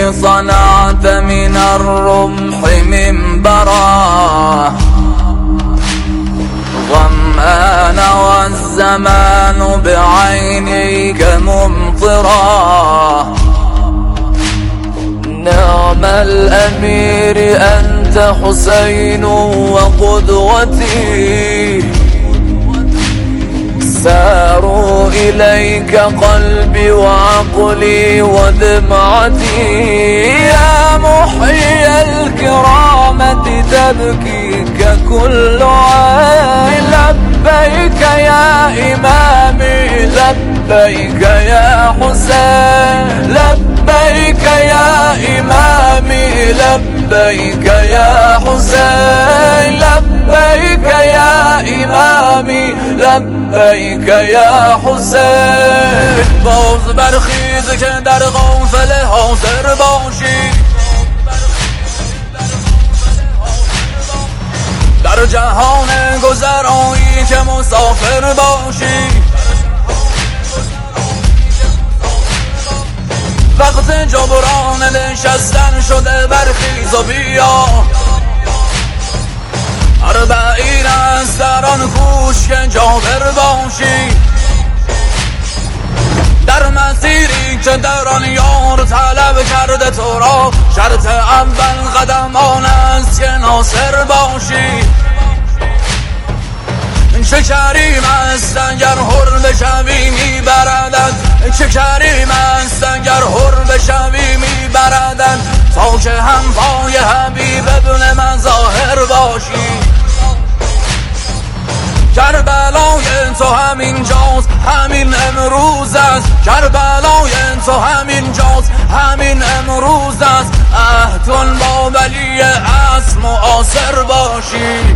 صنعت من الرمح منبرا ظمآن والزمان بعينيك ممطرا نعم الأمير أنت حسين وقدوتي ساروا إليك قلبي وعقلي ودمعتي يا محيي الكرامة تبكيك كل عين لبيك يا إمامي لبيك يا حسين لبيك يا إمامي لبيك يا حسين لبيك يا إمامي لبیک یا حسین باز برخیز که در غافل حاضر باشی در جهان گذرایی که مسافر باشی وقت جبران نشستن شده برخیز و بیا اربعین است در آن کوش که جابر باشی در مسیری که در آن یار طلب کرده تو را شرط اول قدم آن است که ناصر باشی چه کریم است اگر حر بشوی میبردد چه کریم است اگر حر بشوی میبردد تا که هم پای حبیب ابن مظاهر باشی کربلای تو همین جاست همین امروز است کربلای تو همین جاست همین امروز است عهد با ولی عصر معاصر باشی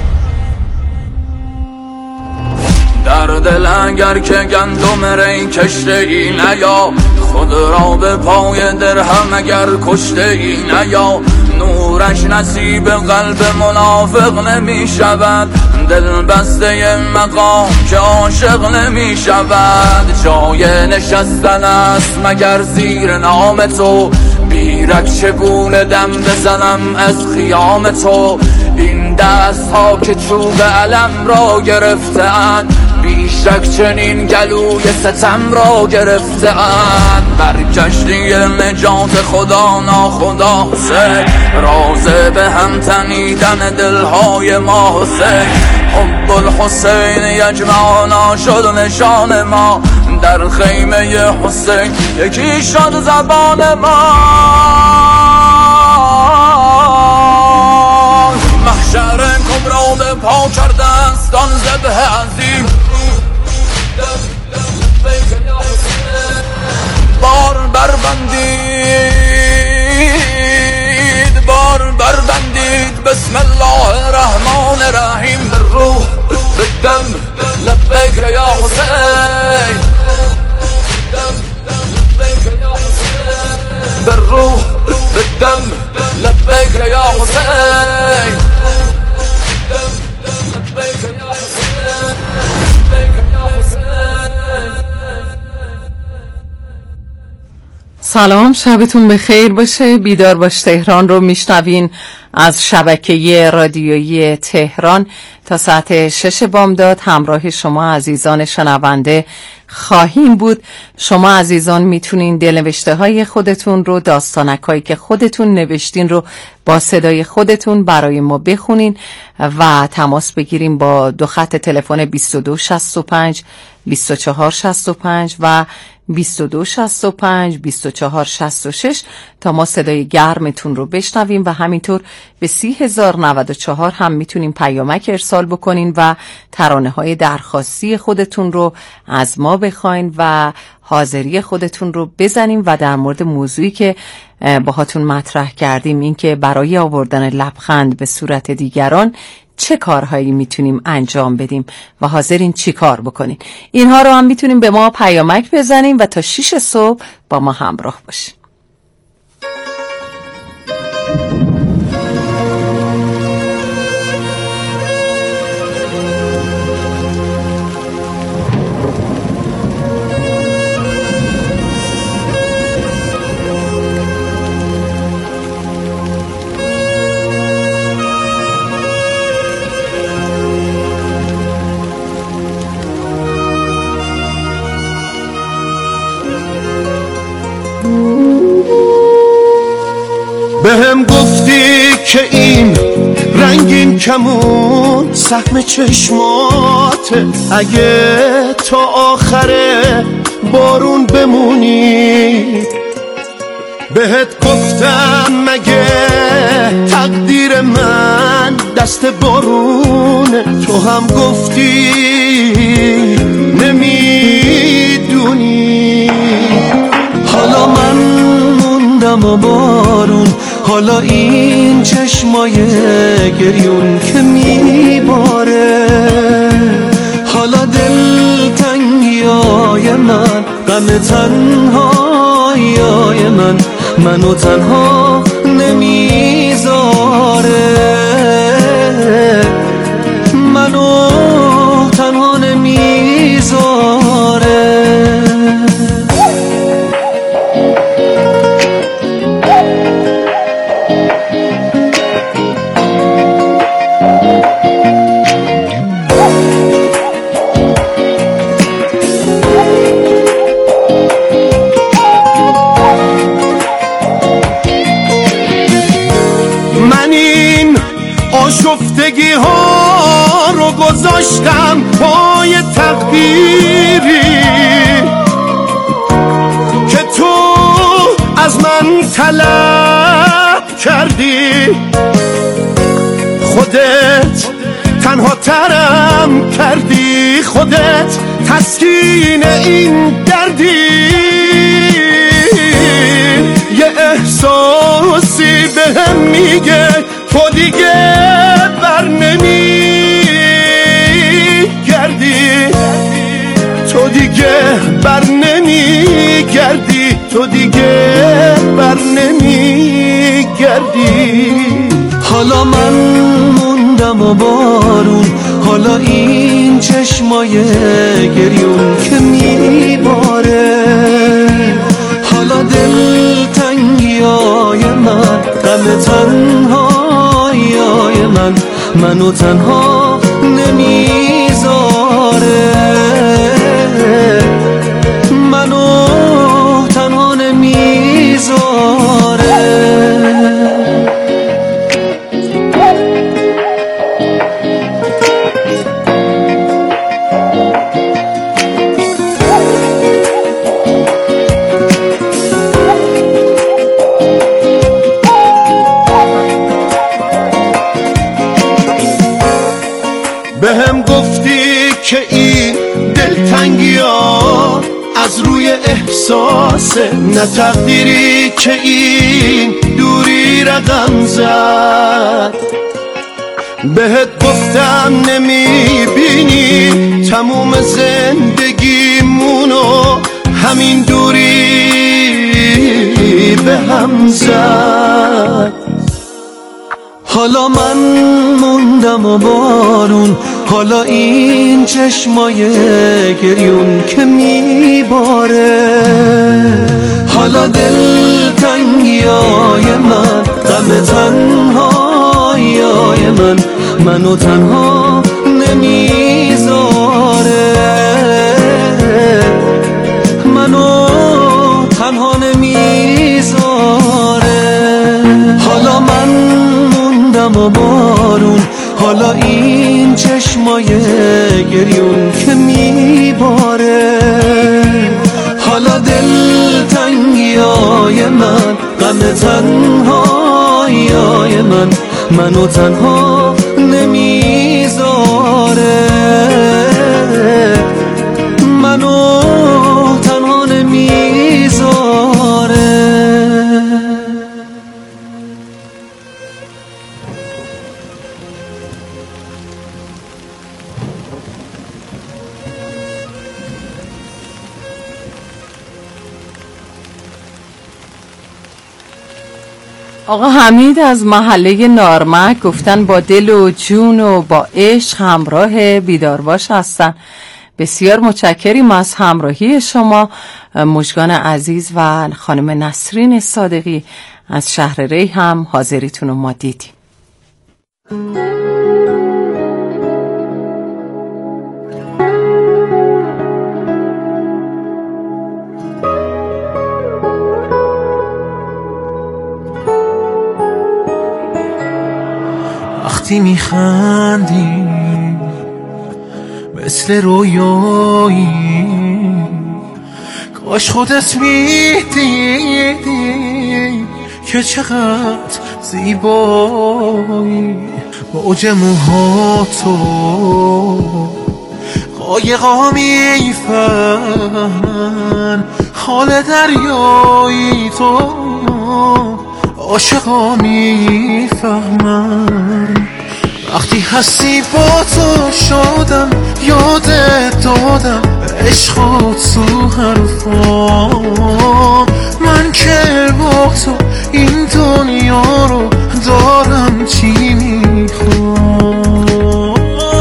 در دل اگر که گندم ری کشته ای نیا خود را به پای درهم اگر کشته ای نیا نورش نصیب قلب منافق نمی شود دل بسته مقام که عاشق نمی شود جای نشستن است مگر زیر نام تو بیرک چگونه دم بزنم از خیام تو این دست ها که چوب علم را گرفتند بیشک چنین گلوی ستم را گرفتند بر کشتی نجات خدا ناخدا حسین رازه به هم تنیدن دلهای ما حسین حب الحسین یجمعنا شد نشان ما در خیمه حسین یکی شد زبان ما محشر کبرا به پا کرده است آن ذبح عظیم بار بربندید بسم الله الرحمن الرحیم بالروح بالدم لبیک یا حسین بالروح بالدم لبیک یا حسین سلام، شبتون بخیر باشه. بیدار باش تهران رو میشنوین از شبکه رادیویی تهران. تا ساعت 6 بامداد همراه شما عزیزان شنونده خواهیم بود. شما عزیزان میتونین دلنوشته های خودتون رو، داستانک هایی که خودتون نوشتین رو با صدای خودتون برای ما بخونین و تماس بگیریم با دو خط تلفن 2265 2465 و 2265 2466 تا ما صدای گرمتون رو بشنویم و همینطور به 30,094 هم میتونیم پیامک ارسال بکنین و ترانه های درخواستی خودتون رو از ما بخواین و حاضری خودتون رو بزنیم و در مورد موضوعی که باهاتون مطرح کردیم، این که برای آوردن لبخند به صورت دیگران چه کارهایی میتونیم انجام بدیم و حاضرین چی کار بکنین، اینها رو هم میتونیم به ما پیامک بزنیم و تا 6 صبح با ما همراه باشین. بهم گفتی که این رنگین کمون سهم چشماته، اگه تا آخر بارون بمونی. بهت گفتم مگه تقدیر من دست بارونه، تو هم گفتی نمیدونی. حالا من موندم و بارون، حالا این چشمای گریون که میباره، حالا دلتنگیای من، غم تنهاییای من، منو تنها نمیذاره، منو تنها نمیذاره. آشفتگی ها رو گذاشتم پای تقدیری که تو از من طلب کردی. خودت تنها ترم کردی، خودت تسکین این دردی. یه احساسی بهم میگه تو دیگه بر نمیگردی، تو دیگه بر نمیگردی، تو دیگه بر نمیگردی. حالا من موندم و بارون، حالا این چشمای گریون که میباره، حالا دلتنگیای من، غم تنهاییای من، منو تنها نمیذاره، منو تنها نمیذاره. بهم گفتی که این دلتنگی ها از روی احساسه، نه تقدیری که این دوری رقم زد. بهت گفتم نمیبینی تموم زندگیمونو همین دوری به هم زد. حالا من موندم و بارون، حالا این چشمای گریون که میباره، حالا دلتنگیای من، غم تنهاییای من، منو تنها نمیذاره، منو تنها نمیذاره. حالا من موندم و بارون، حالا این چشمای گریون که میباره، حالا دلتنگیای من، غم تنهاییای من، منو تنها نمیذاره، منو تنها نمیذاره. آقا حمید از محله نارمک گفتن با دل و جون و با عشق همراه بیدارباش هستن. بسیار متشکریم از همراهی شما. مژگان عزیز و خانم نسرین صادقی از شهر ری هم حاضریتون رو ما دیدیم. میخندی مثل رویایی، کاش خودت میدیدی که چقدر زیبایی. موج موهاتو قایقا میفهمن، حال دریایی تو عاشقا میفهمن. وقتی هستی با تو شدم، یادت دادم عشقات تو حرفام. من که با تو این دنیا رو دارم چی میخوام.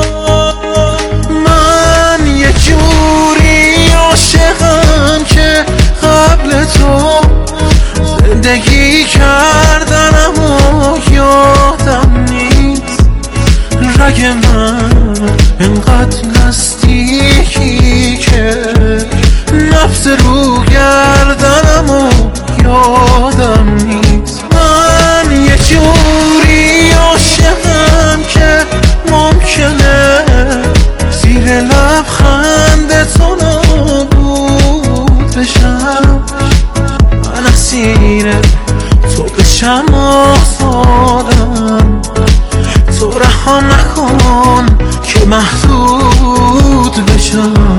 من یه جوری عاشقم که قبل تو زندگی کردن اما یادم نیست. رگ من انقدر نزدیکی که نفس رو گردنم و یادم نیست. من یه جوری عاشقم که ممکنه زیر لبخند تو نابود بشم. من اسیر تو بشم آزادم، تو رها نکن که محدود بشم.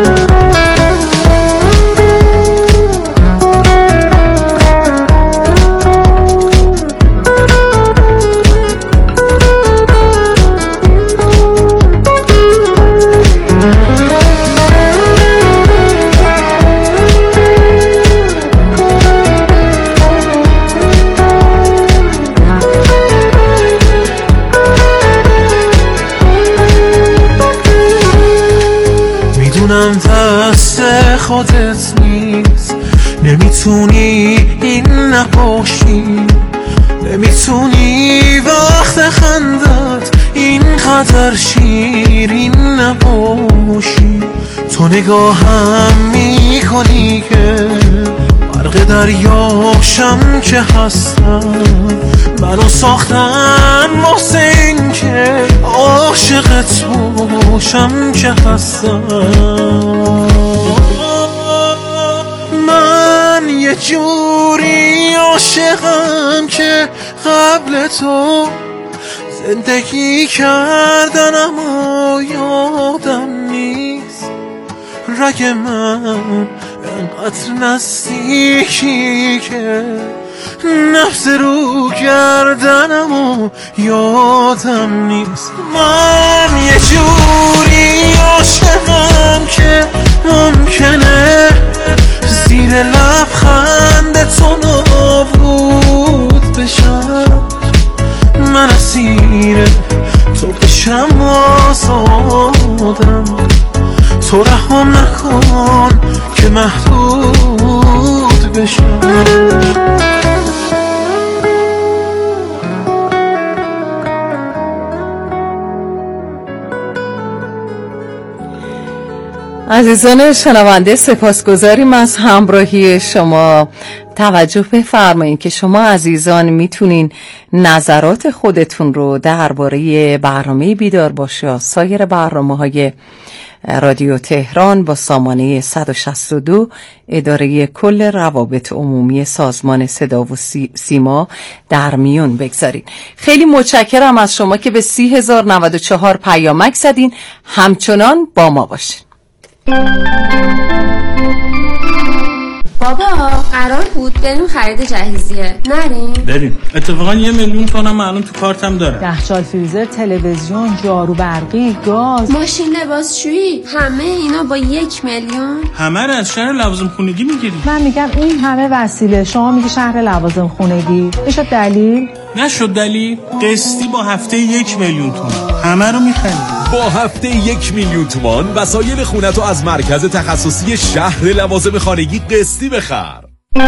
دست خودت نیست، نمیتونی این نباشی، نمیتونی وقت خندت اینقدر شیرین نباشی. تو نگاهم میکنی که غرق دریاشم که هستم. منو ساختن واسه این که عاشقت باشم که هستم. من یه جوری عاشقم که قبل تو زندگی کردن اما یادم نیست. رگ من انقدر نزدیکی که نفس رو گردنم و یادم نیست. من یه جوری عاشقم که ممکنه زیر لبخند تو نابود بشم. من اسیر تو بشم آزادم، تو رهام نکن که محدود بشم. عزیزان شنونده، سپاسگزاریم از همراهی شما. توجه بفرمایید که شما عزیزان میتونین نظرات خودتون رو درباره برنامه بیدار باشه یا سایر برنامه‌های رادیو تهران با سامانه 162 اداره کل روابط عمومی سازمان صدا و سیما در میون بگذارین. خیلی متشکرم از شما که به 30,094 پیامک زدین. همچنان با ما باشین. بابا قرار بود بریم خرید جهیزیه، نریم؟ بریم. اتفاقا 1,000,000 تومنم الان تو کارتم داره. یخچال، فریزر، تلویزیون، جارو برقی، گاز، ماشین لباسشویی، همه اینا با 1,000,000. همه رو از شهر لوازم خونگی میگیری. من میگم این همه وسیله، شما میگی شهر لوازم خونگی. میشد دلیل؟ نشد دلیل. قسطی با هفته 1,000,000 تومان همه رو میخریم. با هفته 1,000,000 تومان وسایل خونتو از مرکز تخصصی شهر لوازم خانگی قسطی بخر.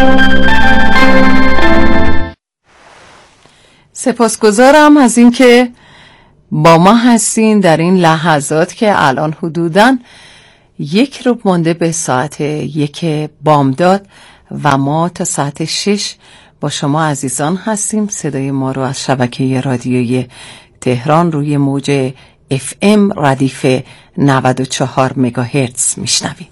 سپاسگزارم از اینکه با ما هستین در این لحظات که الان حدوداً 1 ربع مانده به ساعت 1 بامداد و ما تا ساعت 6 با شما عزیزان هستیم. صدای ما رو از شبکه رادیویی تهران روی موج FM ردیف 94 مگاهرتز میشنوید.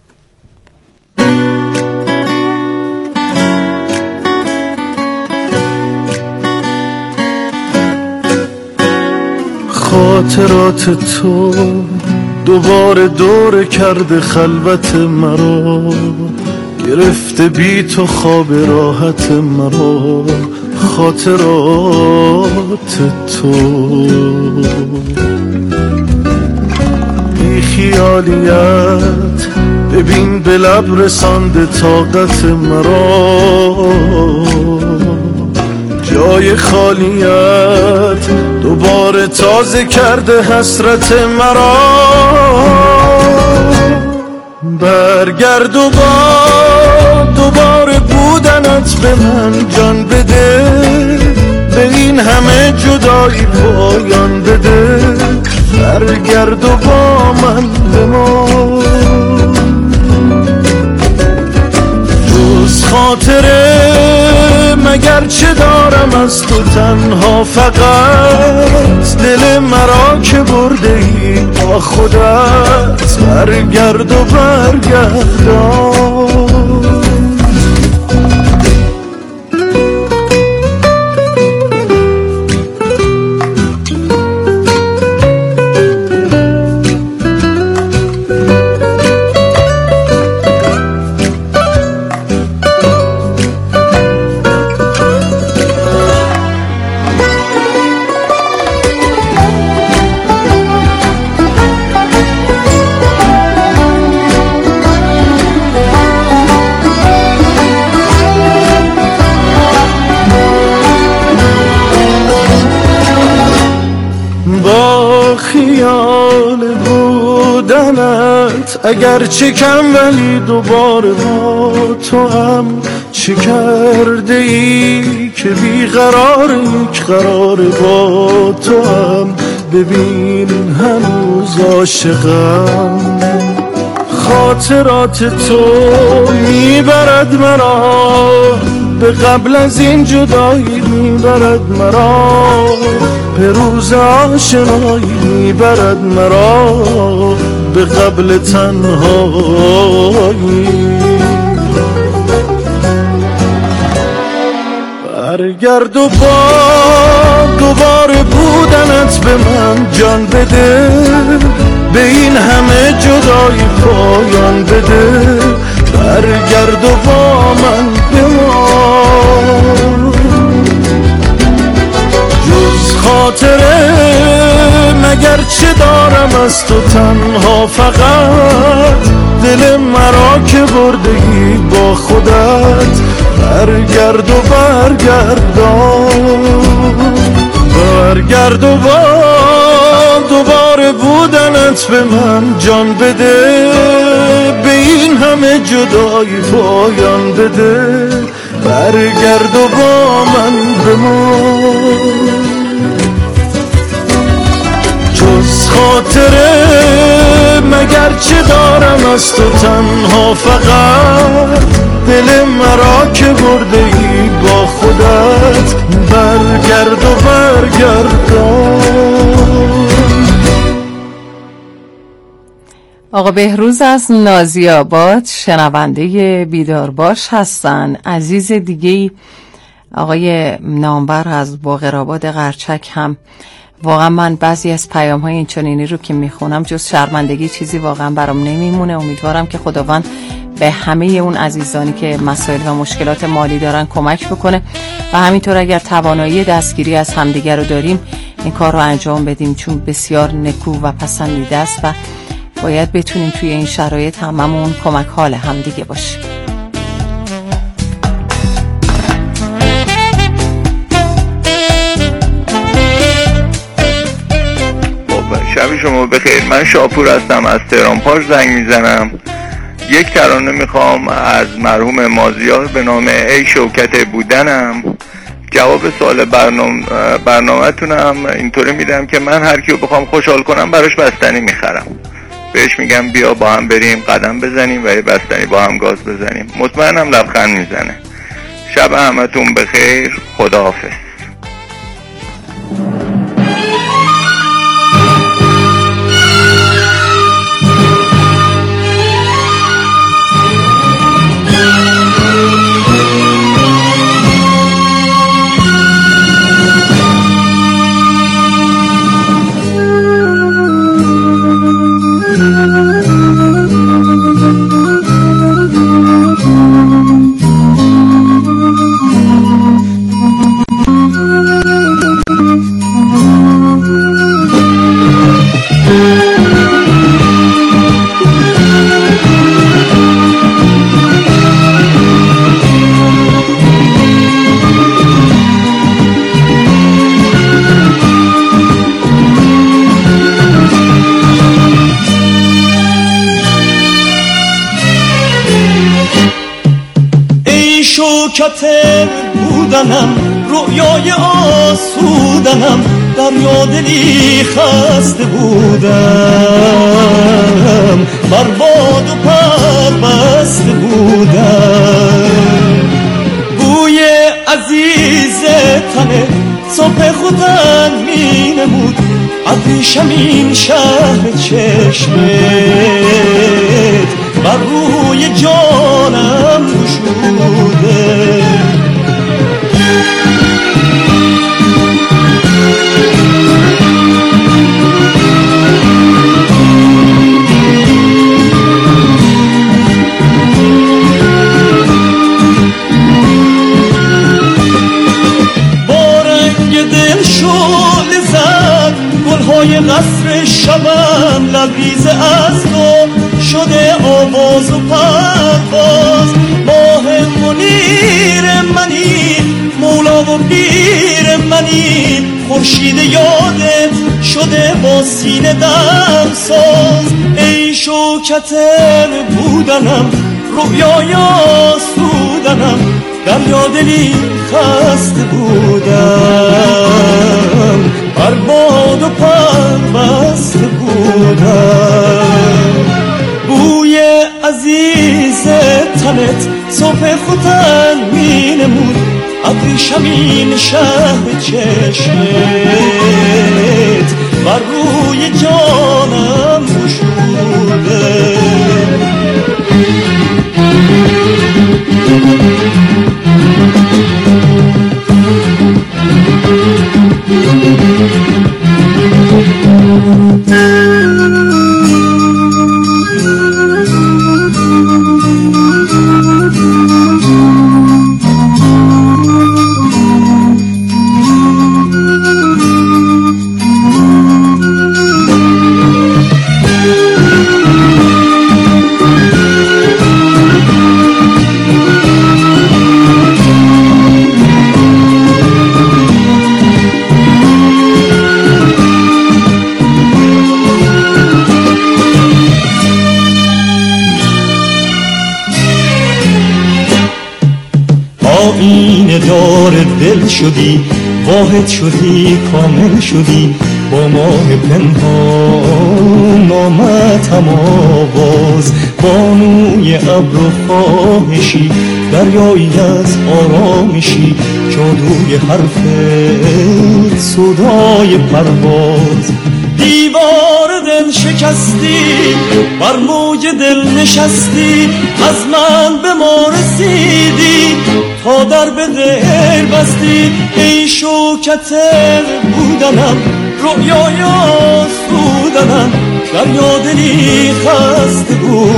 خاطرات تو دوباره دور کرده خلوت مرا، گرفته بی تو خواب راحت مرا. خاطرات تو بی خیالیت ببین به لب رسانده طاقت مرا، جای خالیت دوباره تازه کرده حسرت مرا. برگرد و دوباره بودنت به من جان بده، به این همه جدایی پایان بده. برگرد و با من بمان، جز خاطره مگر چه دارم از تو تنها، فقط دل مرا که برده ای با خودت. برگرد و برگردان، خیال بودنت اگر چه کم ولی دوباره با تو هم چه کرده ای که بیقرار یک قرار با تو هم. ببین هنوز عاشقم، خاطرات تو میبرد مرا به قبل از این جدایی، میبرد مرا به روز آشنایی، میبرد مرا به قبل تنهایی. برگرد و دوباره بودنت به من جان بده، به این همه جدایی پایان بده. برگرد و با من بمان، جز خاطره مگر چه دارم از تو تنها، فقط دل مرا که بردگی با خودت. برگرد و برگردان، برگرد و دوباره بودنت به من جان بده، به این همه جدایی پایان بده. برگرد و با من بمان، جز خاطره مگر چه دارم از تو تنها، فقط دل مرا که برده ای با خودت. برگرد و برگردان. آقا بهروز از نازی‌آباد شنونده بیدار باش هستن. عزیز دیگه آقای نامبر از باقرآباد قرچک هم واقعا من بعضی از پیام‌های این چنینی رو که میخونم جز شرمندگی چیزی واقعا برام نمیمونه. امیدوارم که خداوند به همه اون عزیزانی که مسائل و مشکلات مالی دارن کمک بکنه و همینطور اگر توانایی دستگیری از همدیگر رو داریم این کار رو انجام بدیم، چون بسیار نکو و پسندیده است و باید بتونیم توی این شرایط هممون کمک حال همدیگه باشیم. شب شما بخیر. من شاپور هستم، از تهران پاش زنگ میزنم. یک ترانه میخوام از مرحوم مازیار به نام ای شوکت بودنم. جواب سوال برنامه‌تونم اینطوری میدم که من هر کیو بخوام خوشحال کنم براش بستنی میخرم، بهش میگم بیا با هم بریم قدم بزنیم و یه بستنی با هم گاز بزنیم، مطمئنم لبخند میزنه. شب همتون بخیر، خداحافظ. شوکت بودنم، رویای آسودنم، دریا دلی خسته بودم، بر باد و پر بسته بودم. بوی عزیز تنه صبح خودن می نمود، ابریشم این شهر چشمت بر روی جانم گشوده. گلهای قصر شبم لبریز از تو شده آواز و پرواز. ماه منیر منی، مولا و پیر منی، خورشید یادت شده با سینه دم ساز. ای شوکت بودنم، رویای آسودنم، دریا دلی خسته بودم، بر باد و پر بسته بودم. بوی عزیز تنت صبح خودن می نمود، ابریشم این شهر چشمت بر روی جانم گشوده. آینه دار دل شدی، واحد شدی، کامل شدی، با ماه پنهان نامتم آواز. بانوی ابر و خواهشی، دریایی از آرامشی، جادوی حرفت صدای پرواز. دیوار دل شکستی، بر موج دل نشستی، از من به ما رسیدی، تا در به دل بستی. ای شوکت بودنم، رویای آسودنم، دریا دلی خسته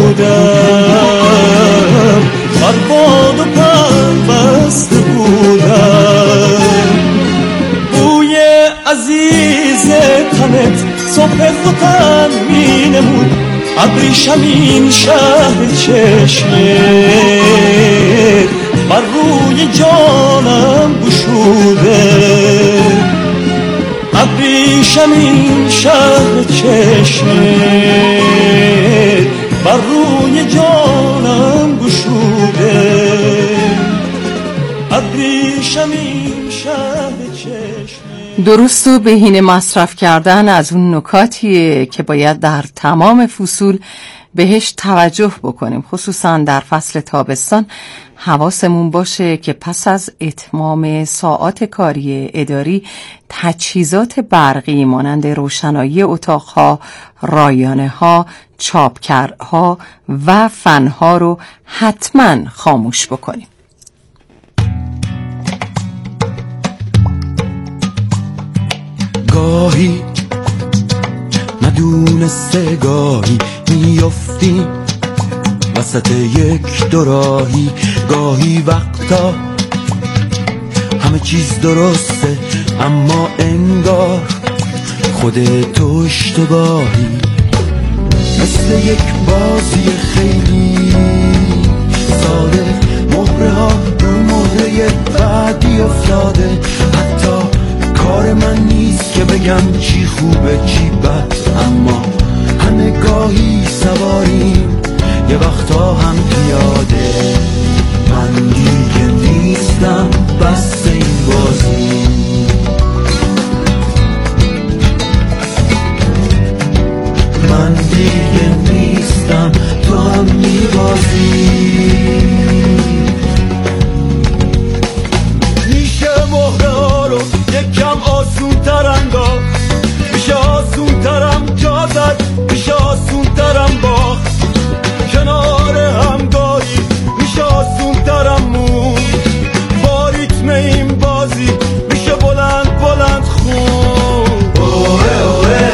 بودم، بر باد و پر بسته بودم. بوی عزیز تنت صبح خودن می نمود، ابریشم این شهر چشمت بر روی جانم گشوده. ابریشم این شهر چشمت بر روی جانم گشوده. ابریشم این شهر چشمت. درست و بهینه مصرف کردن از اون نکاتیه که باید در تمام فصول بهش توجه بکنیم، خصوصا در فصل تابستان. حواسمون باشه که پس از اتمام ساعات کاری اداری تجهیزات برقی مانند روشنایی اتاقها، رایانه‌ها، چاپکرها و فنها رو حتما خاموش بکنیم. گاهی ندونسته گاهی میافتی وسط یک دوراهی، گاهی وقتا همه چیز درسته اما انگار خودتو اشتباهی، مثل یک بازی خیلی ساده، مهره ها رو مهره بعدی افتاده، حتی کار من نیست که بگم چی خوبه چی بد، اما همه گاهی سواریم یه وقتا هم پیاده. من دیگه نیستم من دیگه نیستم، تو هم میبازی. میشه مهره ها رو یکم آسون تر انداخت، میشه آسون ترم جا زد، میشه آسون ترم باخت، کنار همگاهی میشه آسون ترم مون، با ریتم این بازی میشه بلند بلند خون. اوه اوه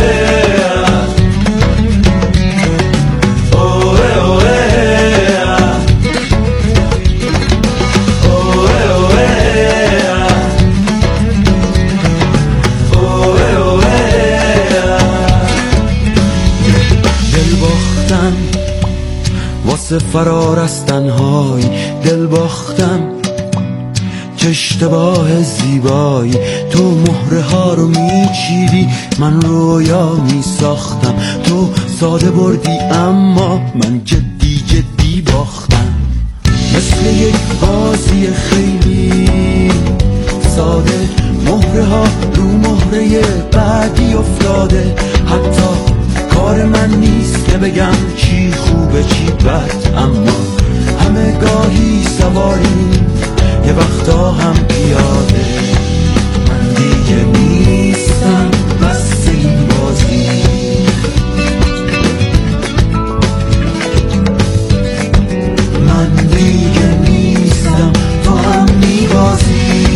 واسه فرار از تنهایی، دل باختم چه اشتباه زیبایی. تو مهره ها رو میچیدی، من رویا میساختم، تو ساده بردی اما من جدی جدی باختم. مثل یک بازی خیلی ساده، مهره ها رو مهره بعدی افتاده. حتی کار من نیست که بگم چی خوبه چی بد، اما همه گاهی سواریم یه وقتا هم پیاده. من دیگه نیستم بس این بازی، من دیگه نیستم، تو هم میبازی.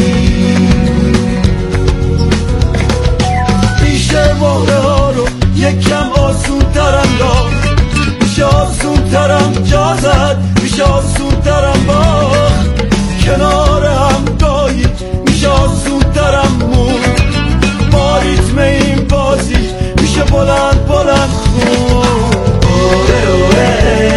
میشه مهره ها رو یکم آسون ترم داد، میشه آسون ترم جا زد، میشه آسون ترم باخت، کنار هم گاهی میشه آسون ترم مون، با ریتم این بازی میشه بلند بلند خون. اوه اوه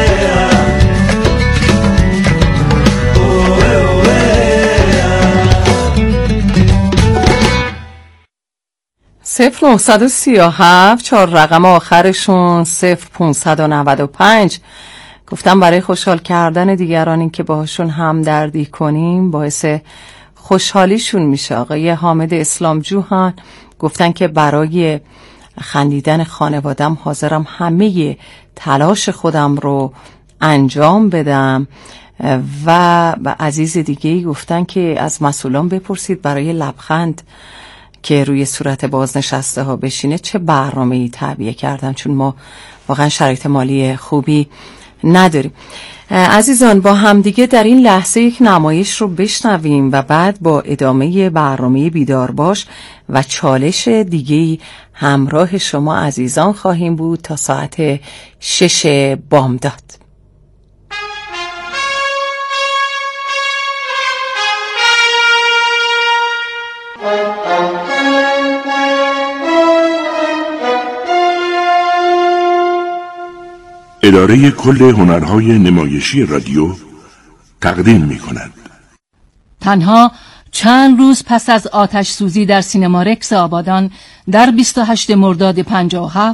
0937 4 رقم آخرشون 0595. گفتم برای خوشحال کردن دیگران این که باهاشون همدردی کنیم باعث خوشحالیشون میشه. آقای حامد اسلامجو گفتن که برای خندیدن خانوادم حاضرم همه تلاش خودم رو انجام بدم. و عزیز دیگه‌ای گفتن که از مسئولان بپرسید برای لبخند که روی صورت بازنشسته ها بشینه چه برنامه‌ای تعبیه کردن، چون ما واقعا شرایط مالی خوبی نداریم. عزیزان با همدیگه در این لحظه یک نمایش رو بشنویم و بعد با ادامه برنامه بیدار باش و چالش دیگه‌ای همراه شما عزیزان خواهیم بود تا ساعت 6 بامداد. اداره کل هنرهای نمایشی رادیو تقدیم می‌کند. تنها چند روز پس از آتش سوزی در سینما رکس آبادان در 28 مرداد 57